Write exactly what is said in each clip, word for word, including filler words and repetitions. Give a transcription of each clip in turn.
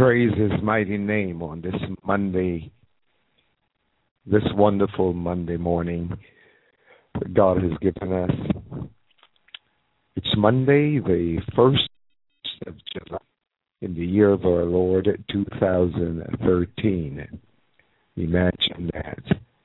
praise his mighty name on this Monday, this wonderful Monday morning that God has given us. It's Monday, the first of July, in the year of our Lord, two thousand thirteen. Imagine that.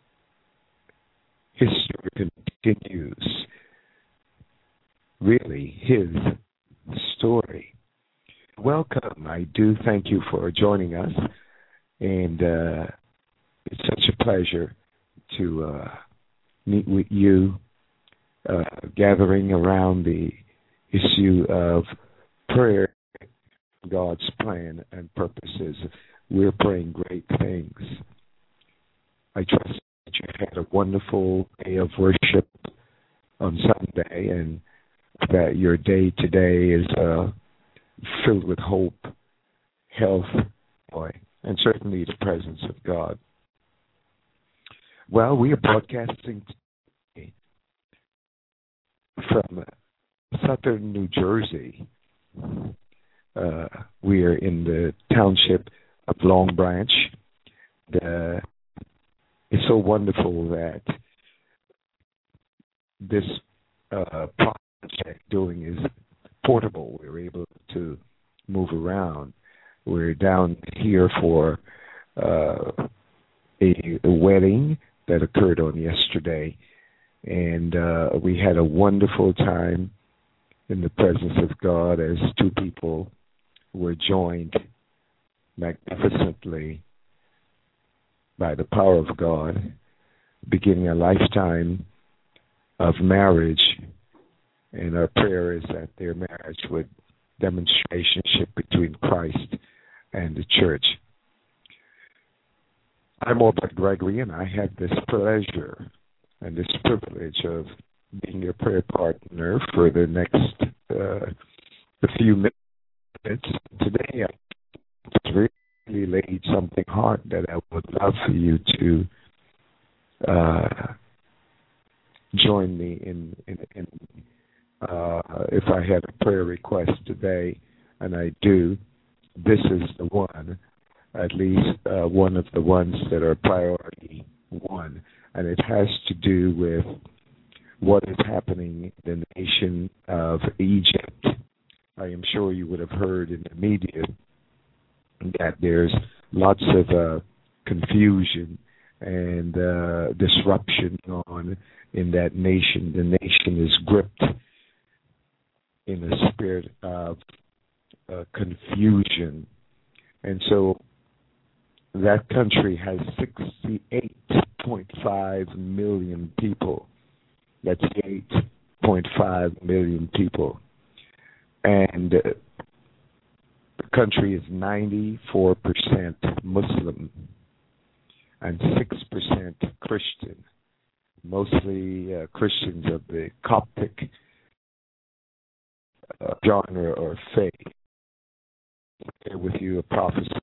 History continues. Really, his story. Welcome. I do thank you for joining us, and uh, it's such a pleasure to uh, meet with you, uh, gathering around the issue of prayer, God's plan and purposes. We're praying great things. I trust that you had a wonderful day of worship on Sunday, and that your day today is uh, filled with hope, health, joy, and certainly the presence of God. Well, we are broadcasting today from southern New Jersey. Uh, we are in the township of Long Branch. The, it's so wonderful that this uh, project doing is portable. We're able to move around. We're down here for uh, a, a wedding that occurred on yesterday, and uh, we had a wonderful time in the presence of God as two people were joined magnificently by the power of God, beginning a lifetime of marriage. And our prayer is that their marriage would demonstrate a relationship between Christ and the church. I'm Albert Gregory, and I have this pleasure and this privilege of being your prayer partner for the next uh, a few minutes. Today, I really laid something hard that I would love for you to uh, join me in, in, in Uh, if I had a prayer request today, and I do, this is the one, at least uh, one of the ones that are priority one, and it has to do with what is happening in the nation of Egypt. I am sure you would have heard in the media that there's lots of uh, confusion and uh, disruption on in that nation. The nation is gripped in a spirit of uh, confusion. And so that country has sixty-eight point five million people. That's eight point five million people. And uh, the country is ninety-four percent Muslim and six percent Christian, mostly uh, Christians of the Coptic Uh, genre or faith. Share with you a prophecy.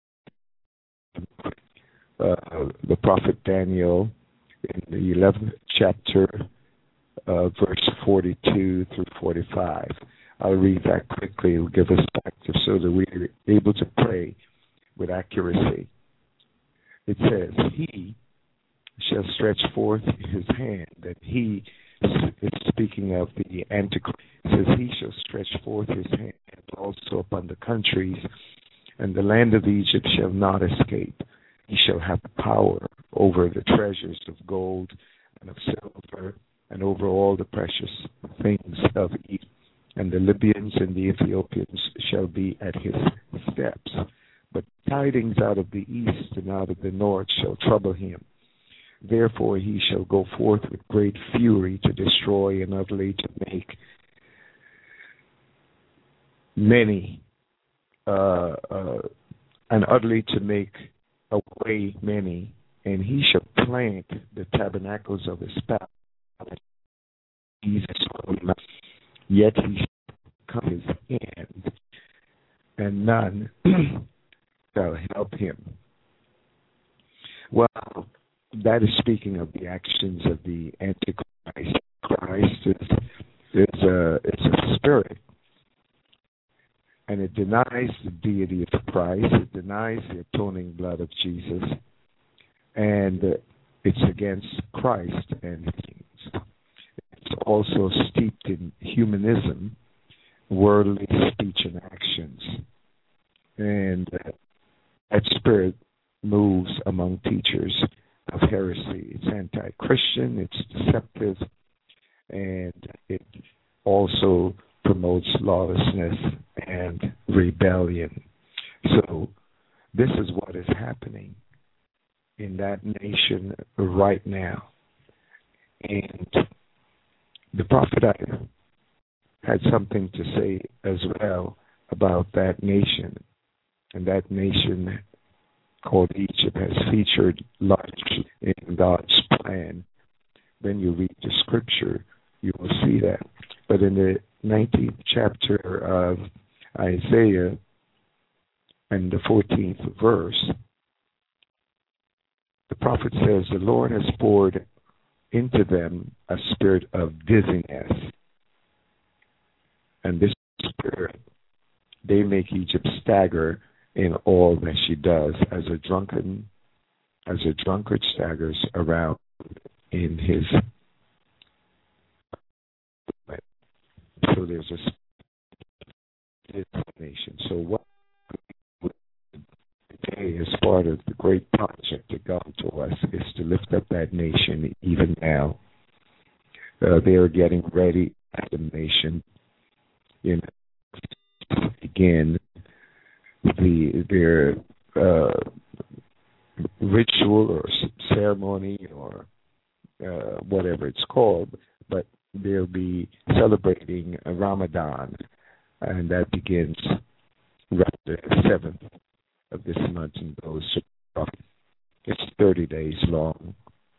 Uh, the prophet Daniel in the eleventh chapter, uh, verse forty-two through forty-five. I'll read that quickly. It'll give us perspective so that we're able to pray with accuracy. It says, "He shall stretch forth his hand, and he," it's speaking of the Antichrist, it says, "he shall stretch forth his hand also upon the countries, and the land of Egypt shall not escape. He shall have power over the treasures of gold and of silver, and over all the precious things of Egypt. And the Libyans and the Ethiopians shall be at his steps. But tidings out of the east and out of the north shall trouble him. Therefore he shall go forth with great fury to destroy and utterly to make many, uh, uh, and utterly to make away many, and he shall plant the tabernacles of his palace. Yet he shall cut his hand, and none shall help him." Well, that is speaking of the actions of the Antichrist. Christ is, is a, it's a spirit. And it denies the deity of Christ. It denies the atoning blood of Jesus. And uh, it's against Christ and his things. It's also steeped in humanism, worldly speech and actions. And uh, that spirit moves among teachers of heresy. It's anti-Christian, it's deceptive, and it also promotes lawlessness and rebellion. So this is what is happening in that nation right now. And the prophet Isaiah had something to say as well about that nation. And that nation called Egypt has featured largely in God's plan. When you read the scripture, you will see that. But in the nineteenth chapter of Isaiah and the fourteenth verse, the prophet says, the Lord has poured into them a spirit of dizziness. And this spirit, they make Egypt stagger in all that she does, as a drunken, as a drunkard staggers around in his. So there's a nation. So what today, as part of the great project that God told us, is to lift up that nation even now. Uh, they are getting ready as a nation, you know, again. The their uh, ritual or ceremony or uh, whatever it's called, but they'll be celebrating Ramadan, and that begins right the seventh of this month and goes to it's thirty days long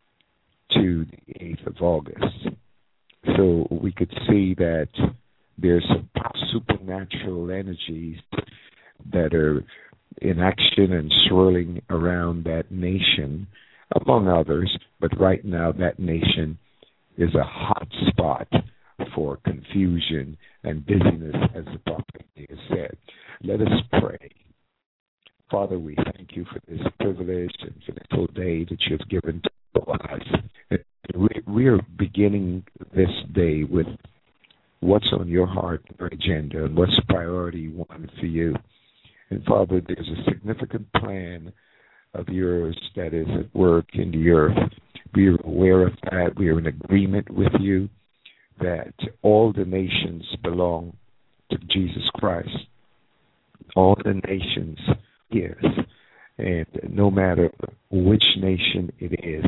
to the eighth of August. So we could see that there's some supernatural energies that are in action and swirling around that nation, among others. But right now, that nation is a hot spot for confusion and busyness, as the prophet has said. Let us pray. Father, we thank you for this privilege and for this full day that you have given to us. We, we are beginning this day with what's on your heart, your agenda, and what's priority one for you. And Father, there's a significant plan of yours that is at work in the earth. We are aware of that. We are in agreement with you that all the nations belong to Jesus Christ. All the nations, yes. And no matter which nation it is,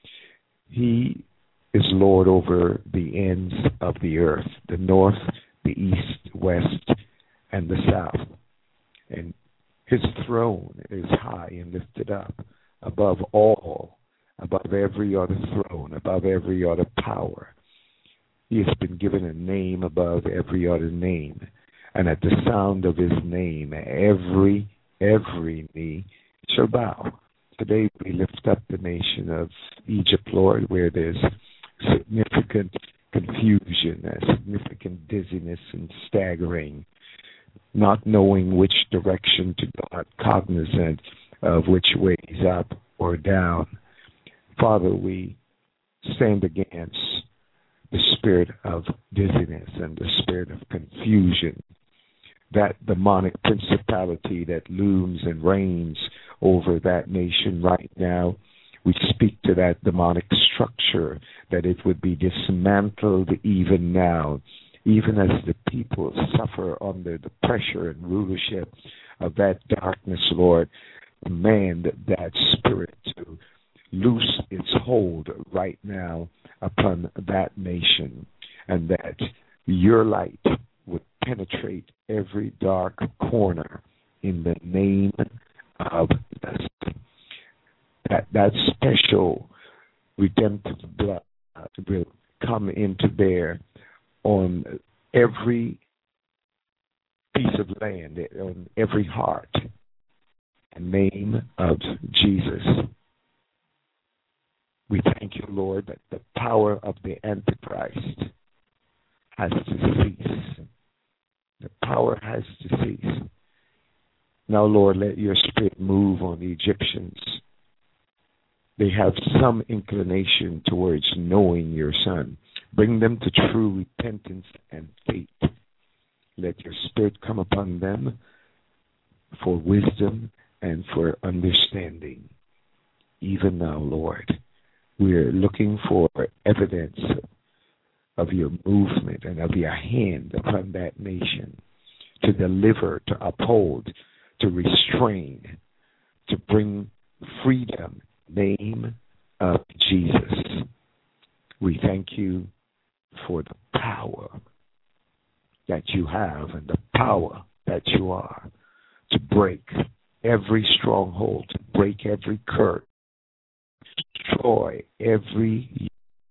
he is Lord over the ends of the earth, the north, the east, west, and the south. And his throne is high and lifted up above all, above every other throne, above every other power. He has been given a name above every other name. And at the sound of his name, every, every knee shall bow. Today we lift up the nation of Egypt, Lord, where there's significant confusion, significant dizziness and staggering, not knowing which direction to go, not cognizant of which way is up or down. Father, we stand against the spirit of dizziness and the spirit of confusion, that demonic principality that looms and reigns over that nation right now. We speak to that demonic structure, that it would be dismantled even now, even as the people suffer under the pressure and rulership of that darkness, Lord. Command that spirit to loose its hold right now upon that nation, and that your light would penetrate every dark corner in the name of Jesus. That, that special redemptive blood will come into bear on every piece of land, on every heart, in the name of Jesus. We thank you, Lord, that the power of the Antichrist has to cease. The power has to cease. Now, Lord, let your spirit move on the Egyptians. They have some inclination towards knowing your Son. Bring them to true repentance and faith. Let your spirit come upon them for wisdom and for understanding. Even now, Lord, we're looking for evidence of your movement and of your hand upon that nation to deliver, to uphold, to restrain, to bring freedom. Name of Jesus. We thank you for the power that you have and the power that you are to break every stronghold, to break every curse, destroy every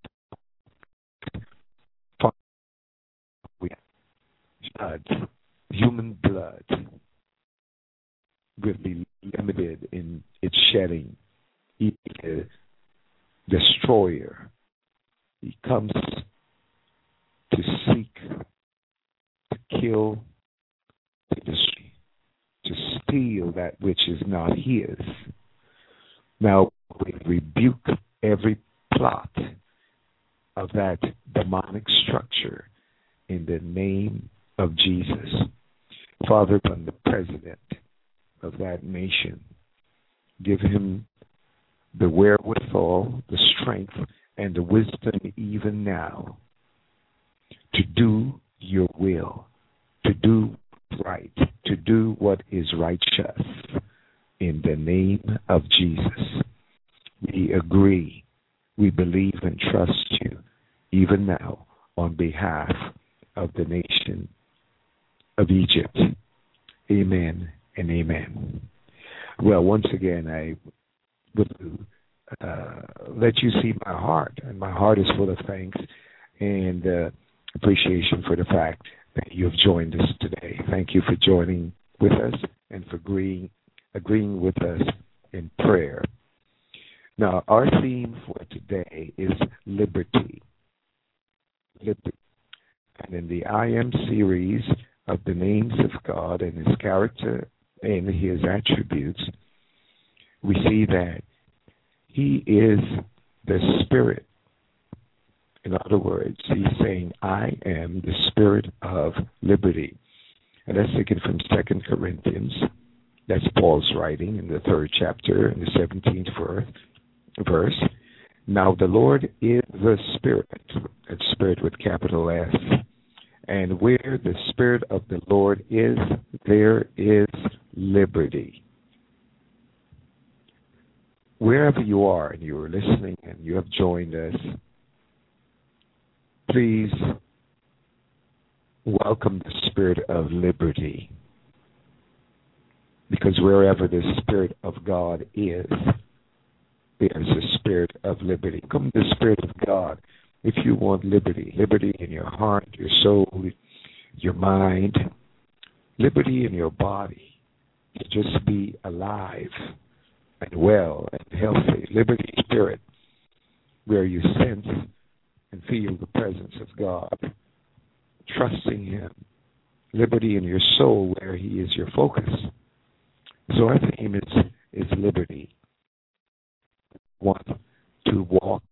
blood, human blood will be limited in its shedding. He is a destroyer. He comes to seek, to kill, to destroy, to steal that which is not his. Now we rebuke every plot of that demonic structure in the name of Jesus. Father, from the president of that nation, give him the wherewithal, the strength, and the wisdom even now to do your will, to do right, to do what is righteous in the name of Jesus. We agree, we believe and trust you even now on behalf of the nation of Egypt. Amen and amen. Well, once again, I would uh, let you see my heart, and my heart is full of thanks and uh, appreciation for the fact that you have joined us today. Thank you for joining with us and for agreeing, agreeing with us in prayer. Now, our theme for today is liberty. Liberty. And in the I Am series of the names of God and his character and his attributes, we see that he is the Spirit. In other words, he's saying, I am the Spirit of liberty. And that's taken from Second Corinthians. That's Paul's writing in the third chapter, in the seventeenth verse. Now the Lord is the Spirit. That's Spirit with capital S. And where the Spirit of the Lord is, there is liberty. Wherever you are and you are listening and you have joined us, please welcome the Spirit of liberty. Because wherever the Spirit of God is, there's a spirit of liberty. Come to the Spirit of God if you want liberty. Liberty in your heart, your soul, your mind. Liberty in your body to just be alive and well and healthy. Liberty spirit where you sense and feel the presence of God. Trusting him. Liberty in your soul where he is your focus. So our theme is, is liberty. Want to walk.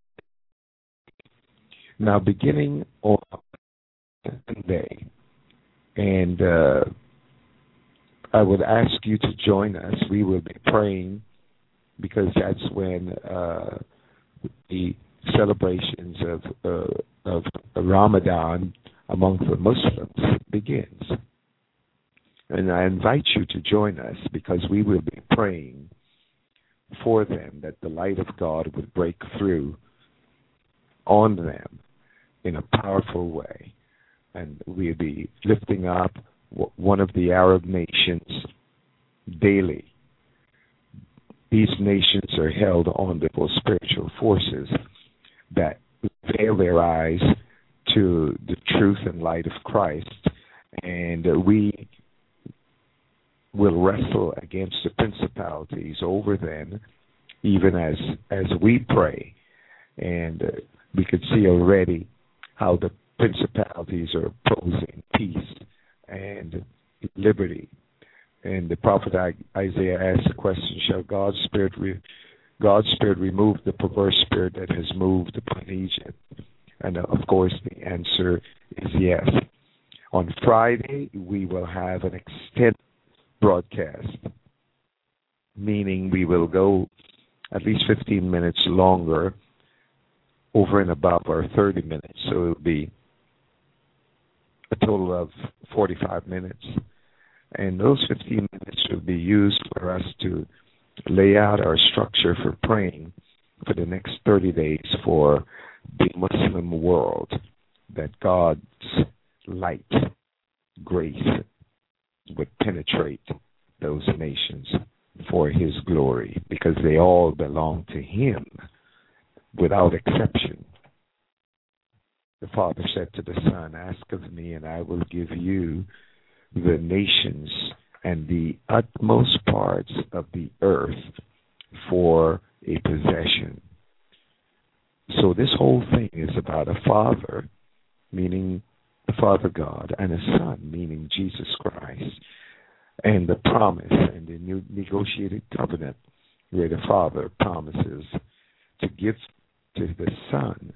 Now, beginning on Sunday, and uh, I would ask you to join us. We will be praying because that's when uh, the celebrations of uh, of Ramadan among the Muslims begins. And I invite you to join us because we will be praying for them that the light of God would break through on them in a powerful way. And we'll be lifting up one of the Arab nations daily. These nations are held on the spiritual forces that veil their eyes to the truth and light of Christ. And we will wrestle against the principalities over them, even as as we pray. And uh, we could see already how the principalities are opposing peace and liberty. And the prophet Isaiah asked the question, shall God's spirit, re- God's spirit remove the perverse spirit that has moved upon Egypt? And of course, the answer is yes. On Friday, we will have an extended broadcast, meaning we will go at least fifteen minutes longer over and above our thirty minutes. So it will be a total of forty-five minutes. And those fifteen minutes will be used for us to lay out our structure for praying for the next thirty days for the Muslim world, that God's light, grace would penetrate those nations for his glory, because they all belong to him without exception. The Father said to the Son, ask of me and I will give you the nations and the utmost parts of the earth for a possession. So this whole thing is about a Father, meaning the Father God, and a Son, meaning Jesus Christ, and the promise and the new negotiated covenant where the Father promises to give to the Son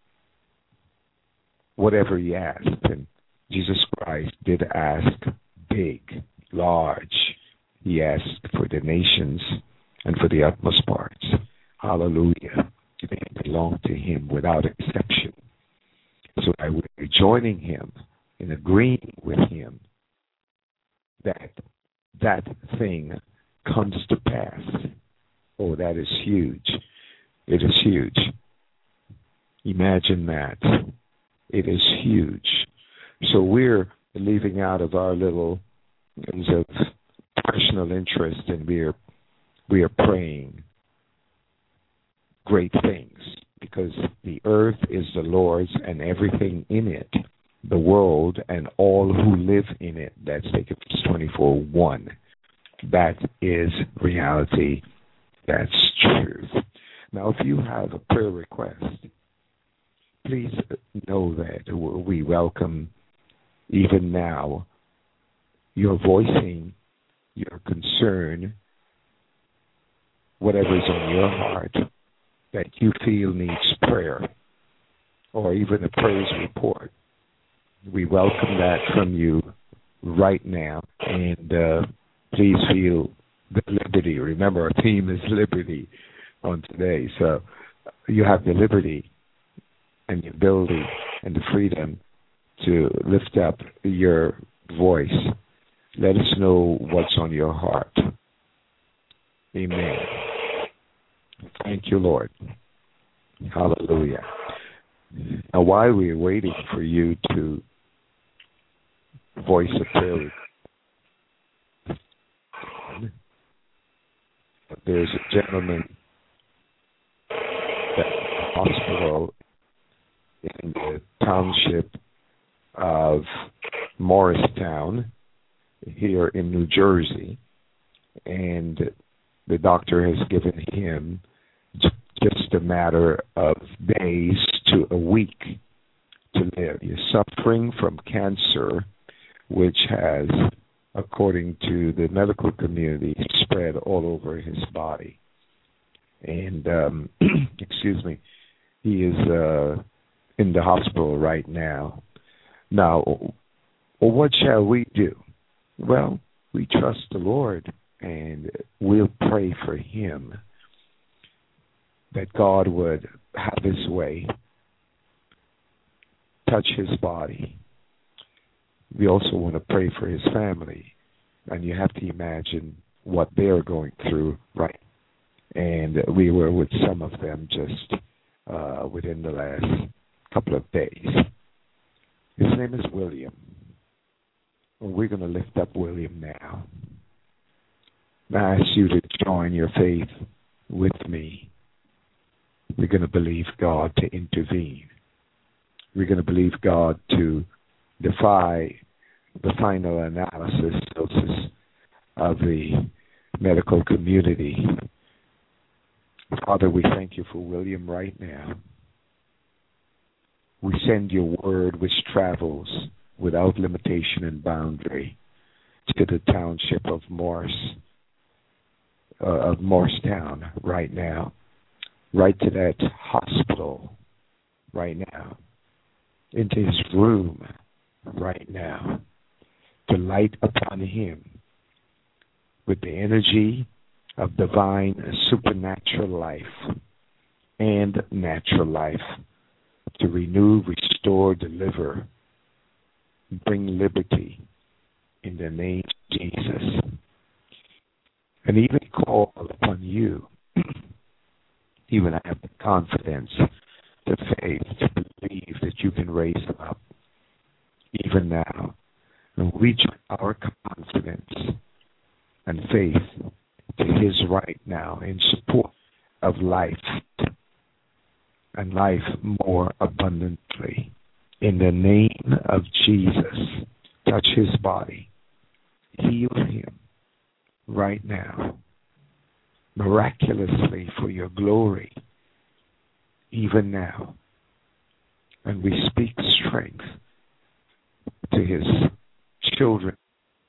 whatever he asked. And Jesus Christ did ask big, large. He asked for the nations and for the utmost parts. Hallelujah. They belong to him without exception. So I would be joining him in agreeing with him that that thing comes to pass. Oh, that is huge. It is huge. Imagine that. It is huge. So we're leaving out of our little things of personal interest, and we're we are praying great things, because the earth is the Lord's and everything in it, the world and all who live in it. That's Leviticus twenty-four one. That is reality. That's truth. Now, if you have a prayer request, please know that we welcome even now your voicing your concern, whatever is on your heart that you feel needs prayer, or even a praise report. We welcome that from you right now, and uh, please feel the liberty. Remember, our theme is liberty on today, so you have the liberty and the ability and the freedom to lift up your voice. Let us know what's on your heart. Amen. Thank you, Lord. Hallelujah. Now, while we're waiting for you to voice a prayer, there's a gentleman at the hospital in the township of Morristown here in New Jersey, and the doctor has given him just a matter of days to a week to live. He's suffering from cancer, which has, according to the medical community, spread all over his body. And, um, excuse me, he is uh, in the hospital right now. Now, what shall we do? Well, we trust the Lord, and we'll pray for him that God would have his way, touch his body. We also want to pray for his family, and you have to imagine what they're going through, right? And we were with some of them just uh, within the last couple of days. His name is William. Well, we're going to lift up William now. I ask you to join your faith with me. We're going to believe God to intervene. We're going to believe God to defy the final analysis of the medical community. Father, we thank you for William right now. We send your word which travels without limitation and boundary to the township of Morris, uh, of Morristown right now, right to that hospital right now, into his room right now, to light upon him with the energy of divine supernatural life and natural life, to renew, restore, deliver, bring liberty in the name of Jesus. And even call upon you, even I have the confidence, the faith to believe that you can raise him up even now. And we join our confidence and faith to his right now in support of life and life more abundantly. In the name of Jesus, touch his body. Heal him right now, miraculously for your glory, even now. And we speak strength to his children,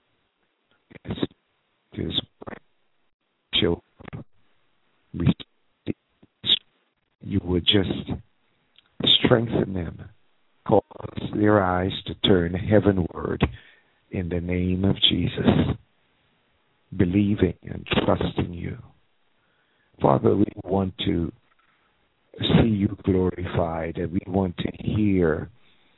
to his children. We speak, you would just strengthen them, cause their eyes to turn heavenward in the name of Jesus, believing and trusting you. Father, we want to see you glorified, and we want to hear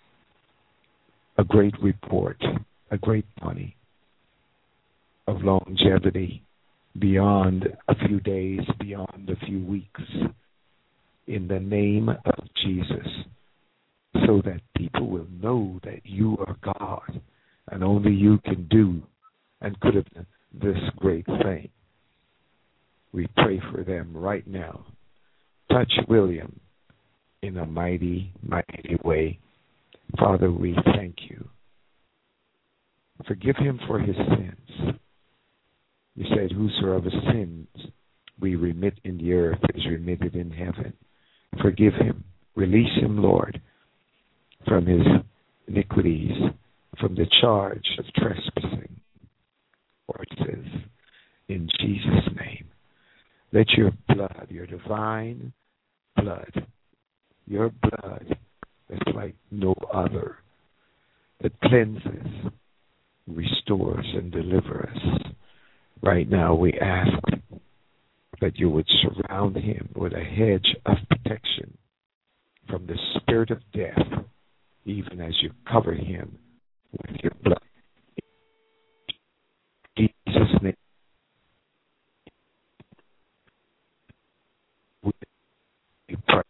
a great report, a great money of longevity beyond a few days, beyond a few weeks, in the name of Jesus, so that people will know that you are God and only you can do and could have done this great thing. We pray for them right now. Touch William in a mighty, mighty way. Father, we thank you. Forgive him for his sins. You said, whosoever sins we remit in the earth is remitted in heaven. Forgive him. Release him, Lord, from his iniquities, from the charge of trespassing. Lord says, in Jesus' name, let your blood, your divine blood, your blood that's like no other, that cleanses, restores, and delivers us. Right now we ask that you would surround him with a hedge of protection from the spirit of death, even as you cover him with your blood. In Jesus' name, we pray.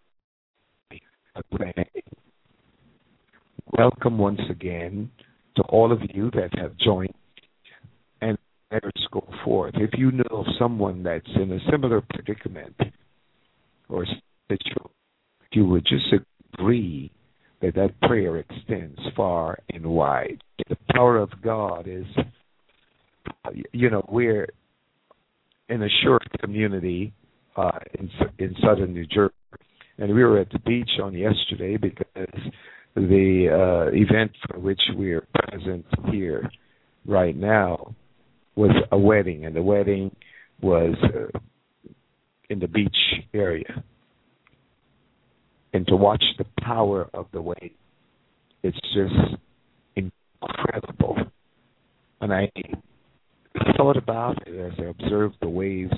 Welcome once again to all of you that have joined and let's go forth. If you know of someone that's in a similar predicament or situation, you would just agree that that prayer extends far and wide. The power of God is, you know, we're in a short community uh, in, in southern New Jersey, and we were at the beach on yesterday because the uh, event for which we are present here right now was a wedding, and the wedding was uh, in the beach area. And to watch the power of the wave, it's just incredible. And I thought about it as I observed the waves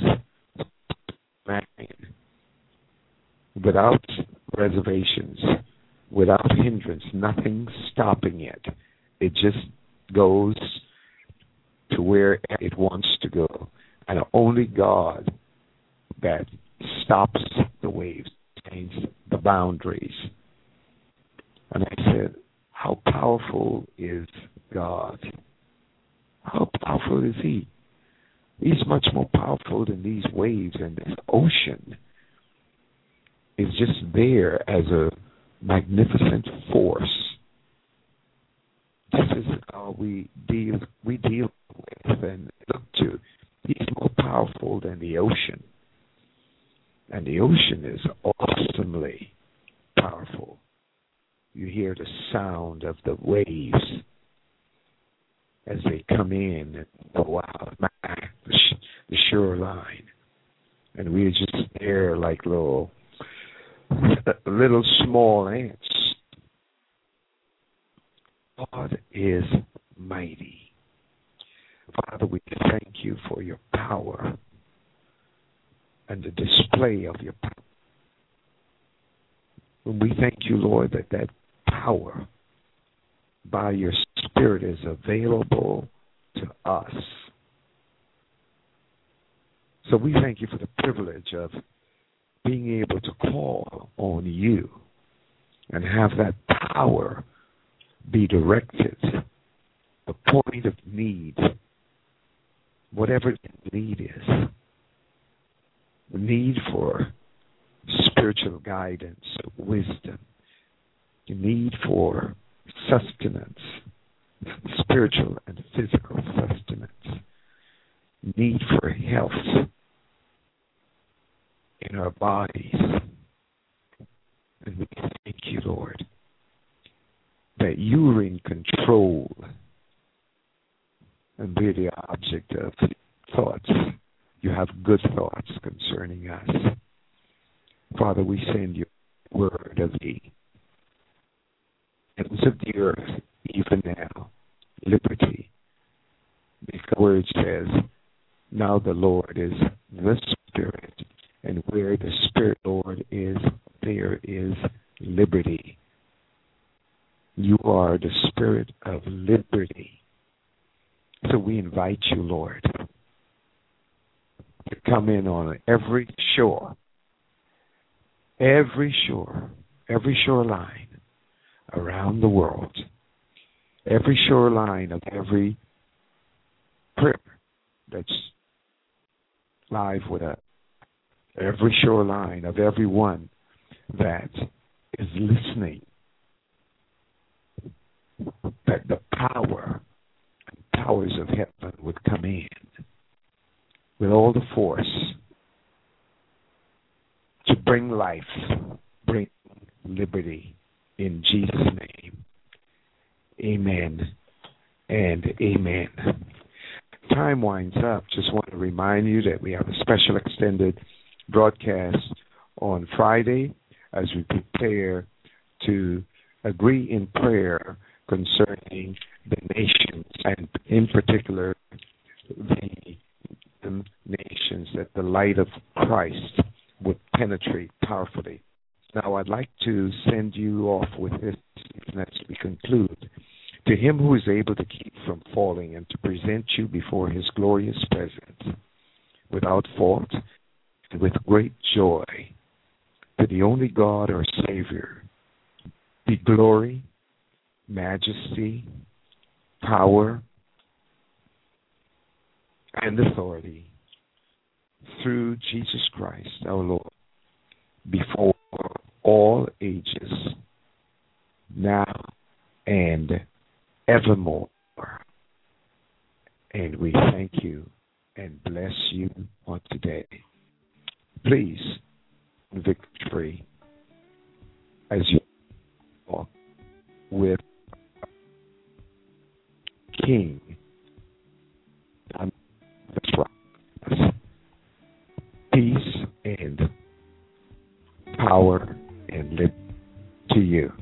without reservations, without hindrance, nothing stopping it. It just goes to where it wants to go. And only God that stops the waves, changes the boundaries. And I said, how powerful is God? How powerful is he? He's much more powerful than these waves, and this ocean is just there as a magnificent force. This is how we deal we deal with and look to. He's more powerful than the ocean. And the ocean is awesomely powerful. You hear the sound of the waves as they come in and go out, the, sh- the shoreline. And we're just there like little, little small ants. God is mighty. Father, we thank you for your power and the display of your power. And we thank you, Lord, that that power by your Spirit is available to us. So we thank you for the privilege of being able to call on you and have that power be directed, the point of need, whatever the need is, the need for spiritual guidance, wisdom, the need for sustenance, spiritual and physical sustenance, need for health in our bodies. And we thank you, Lord, that you are in control and we're the object of thoughts. You have good thoughts concerning us. Father, we send your word of the ends of the earth, even now, liberty. The word says, now the Lord is the Spirit, and where the Spirit, Lord, is, there is liberty. You are the Spirit of liberty. So we invite you, Lord, to come in on every shore, every shore, every shoreline around the world, every shoreline of every prayer that's live with us, every shoreline of everyone that is listening, that the power and powers of heaven would come in with all the force to bring life, bring liberty in Jesus' name. Amen and amen. Time winds up. Just want to remind you that we have a special extended broadcast on Friday as we prepare to agree in prayer concerning the nations, and in particular the nations, that the light of Christ would penetrate powerfully. Now, I'd like to send you off with this as we conclude. To him who is able to keep from falling and to present you before his glorious presence without fault and with great joy, to the only God our Savior, be glory, majesty, power, and authority through Jesus Christ our Lord, before all ages, now and evermore. And we thank you and bless you on today. Please, victory as you walk with King. Peace and power and liberty to you.